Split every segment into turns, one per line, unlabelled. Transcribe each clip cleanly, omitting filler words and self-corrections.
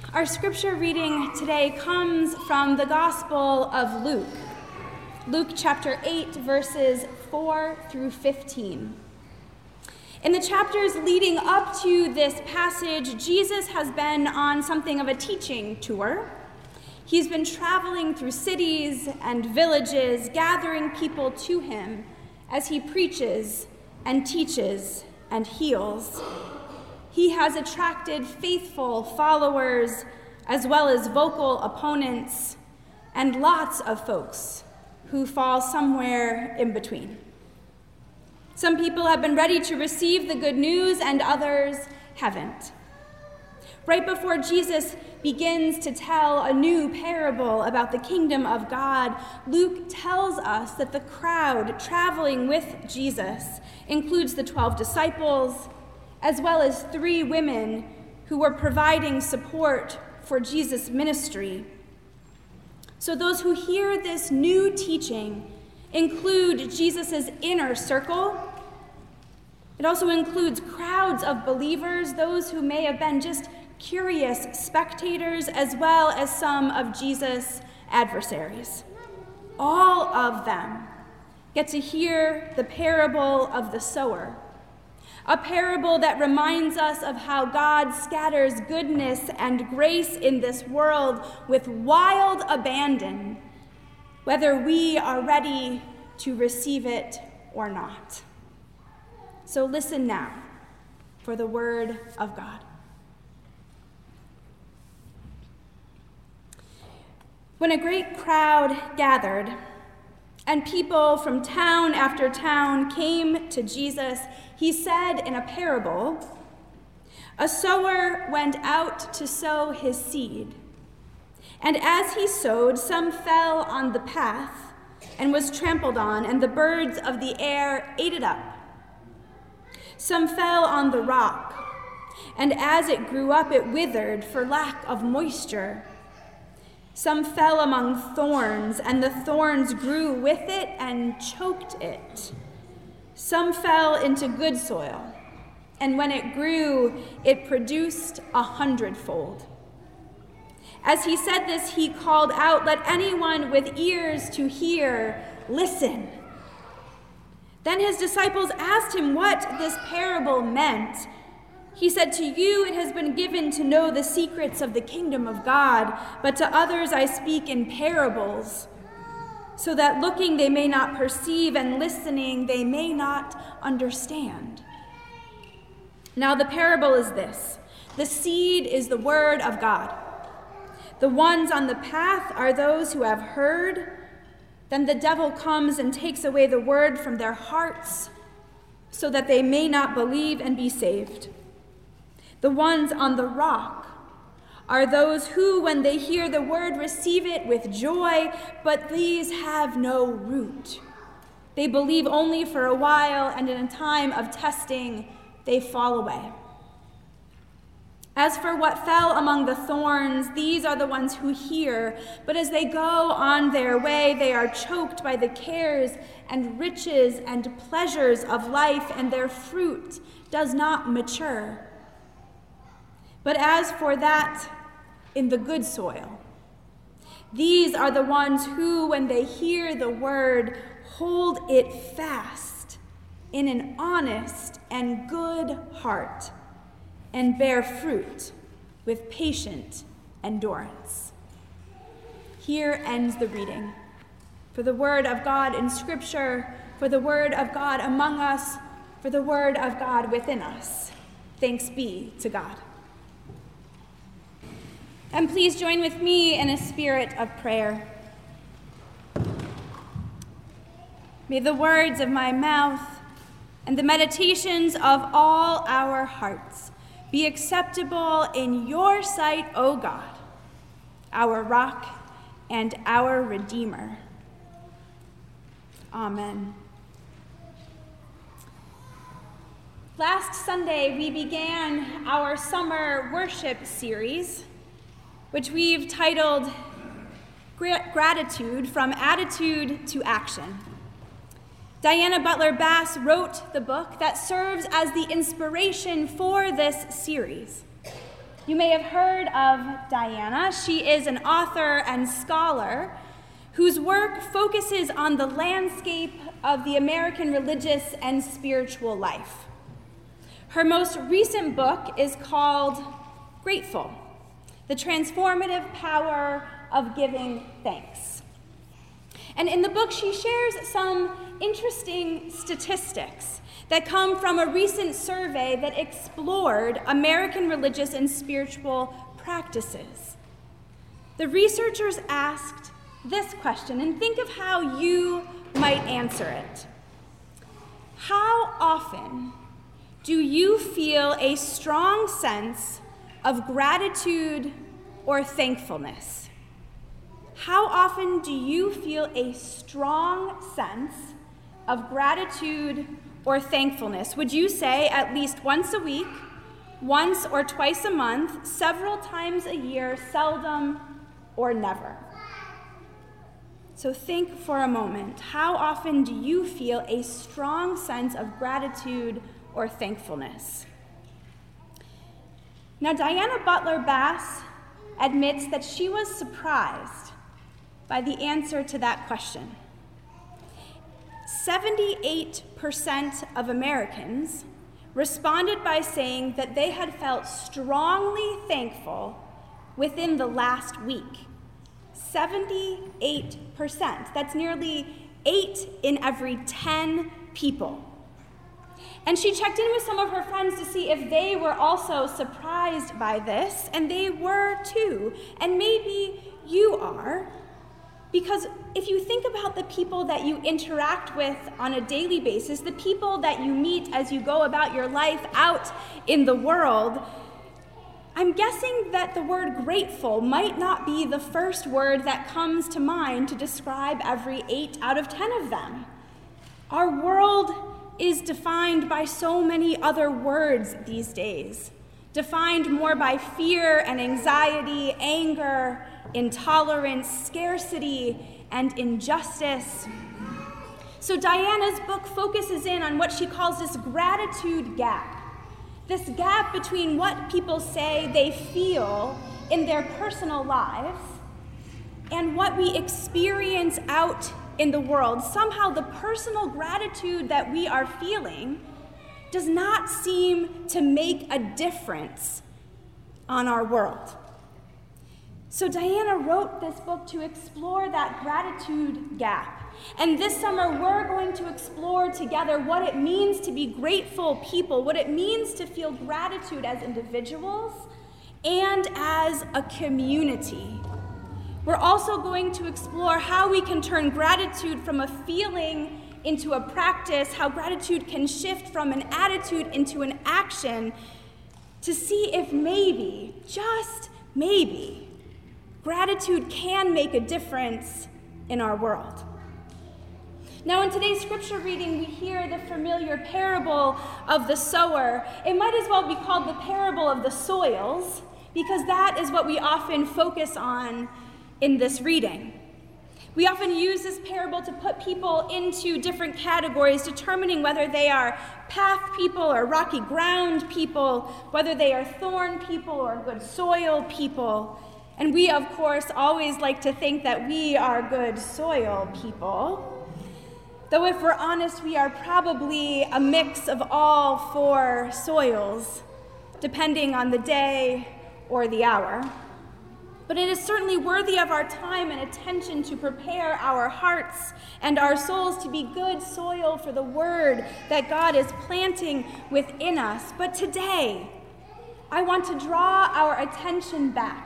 Our scripture reading today comes from the Gospel of Luke. Luke chapter 8, verses 4 through 15. In the chapters leading up to this passage, Jesus has been on something of a teaching tour. He's been traveling through cities and villages, gathering people to him as he preaches and teaches and heals. He has attracted faithful followers as well as vocal opponents and lots of folks who fall somewhere in between. Some people have been ready to receive the good news and others haven't. Right before Jesus begins to tell a new parable about the kingdom of God, Luke tells us that the crowd traveling with Jesus includes the 12 disciples, as well as 3 women who were providing support for Jesus' ministry. So those who hear this new teaching include Jesus' inner circle. It also includes crowds of believers, those who may have been just curious spectators, as well as some of Jesus' adversaries. All of them get to hear the parable of the sower, a parable that reminds us of how God scatters goodness and grace in this world with wild abandon, whether we are ready to receive it or not. So listen now for the word of God. When a great crowd gathered, and people from town after town came to Jesus, he said in a parable, "A sower went out to sow his seed. And as he sowed, some fell on the path and was trampled on, and the birds of the air ate it up. Some fell on the rock, and as it grew up, it withered for lack of moisture. Some fell among thorns, and the thorns grew with it and choked it. Some fell into good soil, and when it grew, it produced 100-fold. As he said this, he called out, 'Let anyone with ears to hear listen.' Then his disciples asked him what this parable meant. He said, 'To you it has been given to know the secrets of the kingdom of God, but to others I speak in parables, so that looking they may not perceive, and listening they may not understand.' Now the parable is this: the seed is the word of God. The ones on the path are those who have heard. Then the devil comes and takes away the word from their hearts, so that they may not believe and be saved. The ones on the rock are those who, when they hear the word, receive it with joy, but these have no root. They believe only for a while, and in a time of testing, they fall away. As for what fell among the thorns, these are the ones who hear, but as they go on their way, they are choked by the cares and riches and pleasures of life, and their fruit does not mature. But as for that in the good soil, these are the ones who, when they hear the word, hold it fast in an honest and good heart, and bear fruit with patient endurance." Here ends the reading. For the word of God in Scripture, for the word of God among us, for the word of God within us. Thanks be to God. And please join with me in a spirit of prayer. May the words of my mouth and the meditations of all our hearts be acceptable in your sight, O God, our rock and our Redeemer. Amen. Last Sunday, we began our summer worship series, which we've titled Gratitude from Attitude to Action. Diana Butler Bass wrote the book that serves as the inspiration for this series. You may have heard of Diana. She is an author and scholar whose work focuses on the landscape of the American religious and spiritual life. Her most recent book is called Grateful: The Transformative Power of Giving Thanks. And in the book, she shares some interesting statistics that come from a recent survey that explored American religious and spiritual practices. The researchers asked this question, and think of how you might answer it. How often do you feel a strong sense of gratitude or thankfulness? How often do you feel a strong sense of gratitude or thankfulness? Would you say at least once a week, once or twice a month, several times a year, seldom or never? So think for a moment. How often do you feel a strong sense of gratitude or thankfulness? Now, Diana Butler Bass admits that she was surprised by the answer to that question. 78% of Americans responded by saying that they had felt strongly thankful within the last week. 78%. That's nearly 8 in every 10 people. And she checked in with some of her friends to see if they were also surprised by this, and they were too. And maybe you are, because if you think about the people that you interact with on a daily basis, the people that you meet as you go about your life out in the world, I'm guessing that the word grateful might not be the first word that comes to mind to describe every 8 out of 10 of them. Our world is defined by so many other words these days, defined more by fear and anxiety, anger, intolerance, scarcity, and injustice. So Diana's book focuses in on what she calls this gratitude gap. This gap between what people say they feel in their personal lives and what we experience out in the world. Somehow the personal gratitude that we are feeling does not seem to make a difference on our world. So Diana wrote this book to explore that gratitude gap. And this summer, we're going to explore together what it means to be grateful people, what it means to feel gratitude as individuals and as a community. We're also going to explore how we can turn gratitude from a feeling into a practice, how gratitude can shift from an attitude into an action, to see if maybe, just maybe, gratitude can make a difference in our world. Now, in today's scripture reading, we hear the familiar parable of the sower. It might as well be called the parable of the soils, because that is what we often focus on in this reading. We often use this parable to put people into different categories, determining whether they are path people or rocky ground people, whether they are thorn people or good soil people. And we, of course, always like to think that we are good soil people. Though if we're honest, we are probably a mix of all 4 soils, depending on the day or the hour. But it is certainly worthy of our time and attention to prepare our hearts and our souls to be good soil for the word that God is planting within us. But today, I want to draw our attention back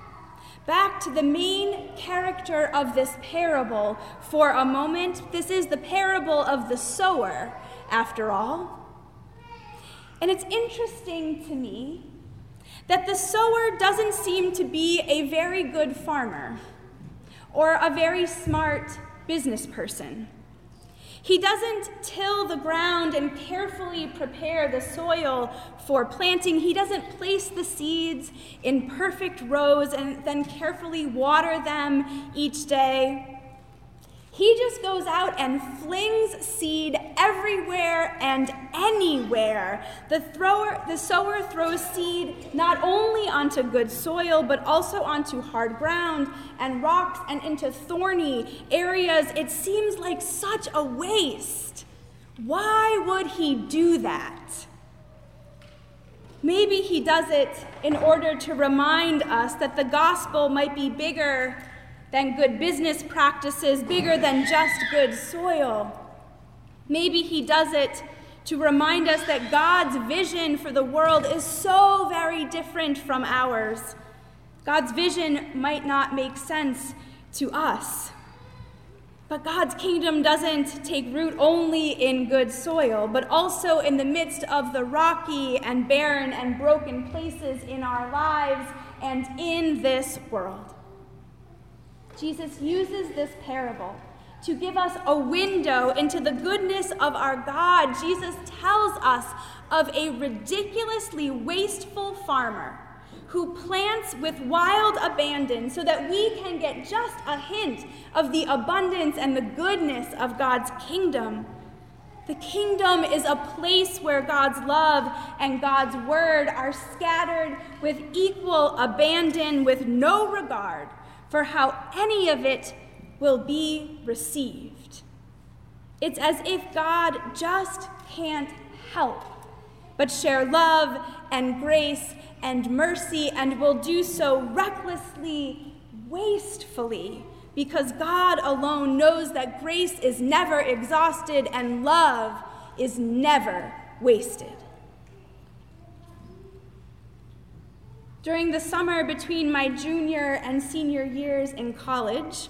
to the main character of this parable for a moment. This is the parable of the sower, after all. And it's interesting to me that the sower doesn't seem to be a very good farmer or a very smart business person. He doesn't till the ground and carefully prepare the soil for planting. He doesn't place the seeds in perfect rows and then carefully water them each day. He just goes out and flings seed everywhere and anywhere. The sower throws seed not only onto good soil, but also onto hard ground and rocks and into thorny areas. It seems like such a waste. Why would he do that? Maybe he does it in order to remind us that the gospel might be bigger than good business practices, bigger than just good soil. Maybe he does it to remind us that God's vision for the world is so very different from ours. God's vision might not make sense to us. But God's kingdom doesn't take root only in good soil, but also in the midst of the rocky and barren and broken places in our lives and in this world. Jesus uses this parable to give us a window into the goodness of our God. Jesus tells us of a ridiculously wasteful farmer who plants with wild abandon so that we can get just a hint of the abundance and the goodness of God's kingdom. The kingdom is a place where God's love and God's word are scattered with equal abandon, with no regard for how any of it will be received. It's as if God just can't help but share love and grace and mercy, and will do so recklessly, wastefully, because God alone knows that grace is never exhausted and love is never wasted. During the summer between my junior and senior years in college,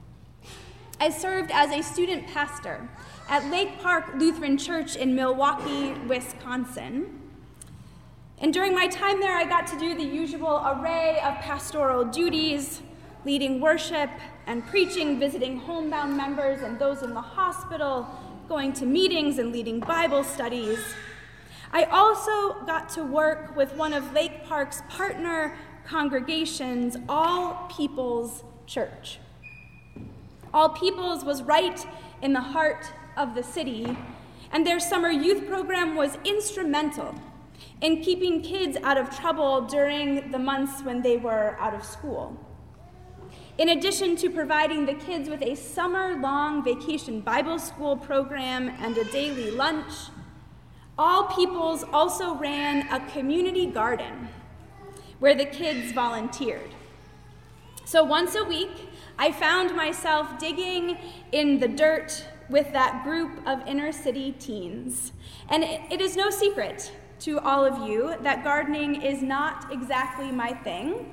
I served as a student pastor at Lake Park Lutheran Church in Milwaukee, Wisconsin. And during my time there, I got to do the usual array of pastoral duties, leading worship and preaching, visiting homebound members and those in the hospital, going to meetings and leading Bible studies. I also got to work with one of Lake Park's partner congregations, All Peoples Church. All Peoples was right in the heart of the city, and their summer youth program was instrumental in keeping kids out of trouble during the months when they were out of school. In addition to providing the kids with a summer-long vacation Bible school program and a daily lunch, All Peoples also ran a community garden where the kids volunteered. So once a week, I found myself digging in the dirt with that group of inner city teens. And it is no secret to all of you that gardening is not exactly my thing.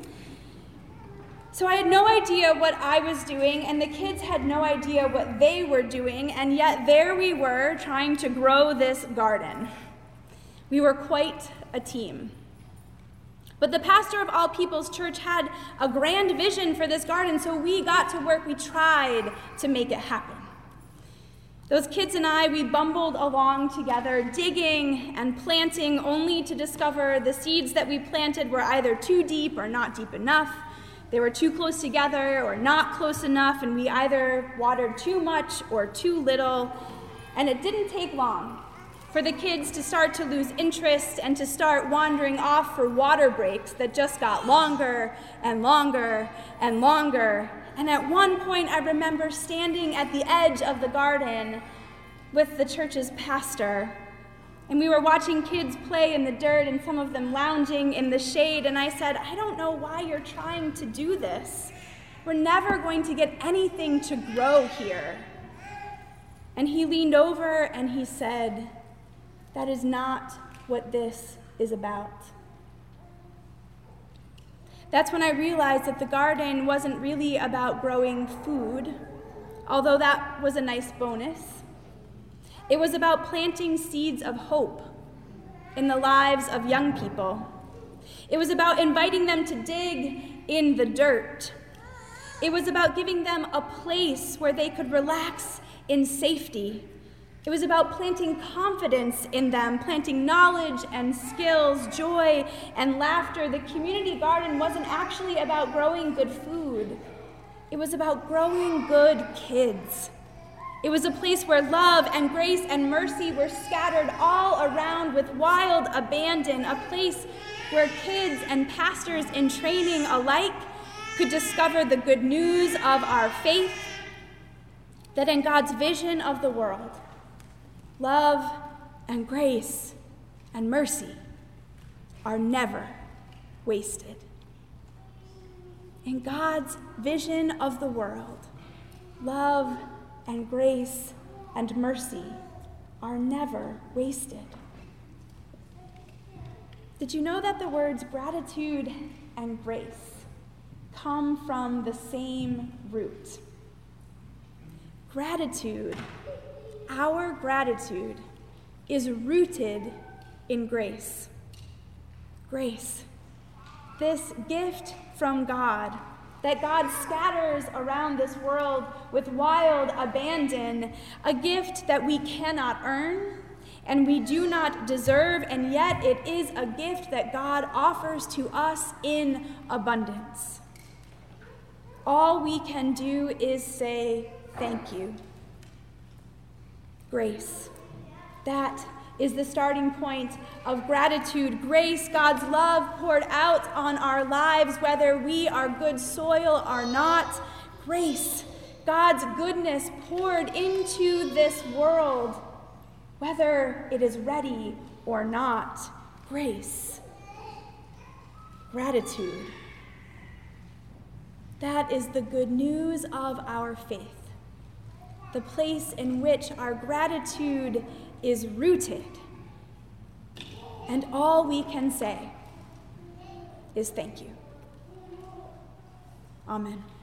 So I had no idea what I was doing, and the kids had no idea what they were doing, and yet there we were trying to grow this garden. We were quite a team. But the pastor of All Peoples Church had a grand vision for this garden, so we got to work. We tried to make it happen. Those kids and I, we bumbled along together, digging and planting, only to discover the seeds that we planted were either too deep or not deep enough. They were too close together or not close enough, and we either watered too much or too little. And it didn't take long for the kids to start to lose interest and to start wandering off for water breaks that just got longer and longer and longer. And at one point, I remember standing at the edge of the garden with the church's pastor, and we were watching kids play in the dirt and some of them lounging in the shade, and I said, I don't know why you're trying to do this. We're never going to get anything to grow here. And he leaned over and he said, that is not what this is about. That's when I realized that the garden wasn't really about growing food, although that was a nice bonus. It was about planting seeds of hope in the lives of young people. It was about inviting them to dig in the dirt. It was about giving them a place where they could relax in safety. It was about planting confidence in them, planting knowledge and skills, joy and laughter. The community garden wasn't actually about growing good food. It was about growing good kids. It was a place where love and grace and mercy were scattered all around with wild abandon, a place where kids and pastors in training alike could discover the good news of our faith, that in God's vision of the world, love and grace and mercy are never wasted. In God's vision of the world, love and grace and mercy are never wasted. Did you know that the words gratitude and grace come from the same root? Gratitude, our gratitude, is rooted in grace. Grace, this gift from God that God scatters around this world with wild abandon, a gift that we cannot earn and we do not deserve, and yet it is a gift that God offers to us in abundance. All we can do is say thank you. Grace, that is the starting point of gratitude. Grace, God's love poured out on our lives, whether we are good soil or not. Grace, God's goodness poured into this world, whether it is ready or not. Grace, gratitude. That is the good news of our faith, the place in which our gratitude is rooted, and all we can say is thank you. Amen.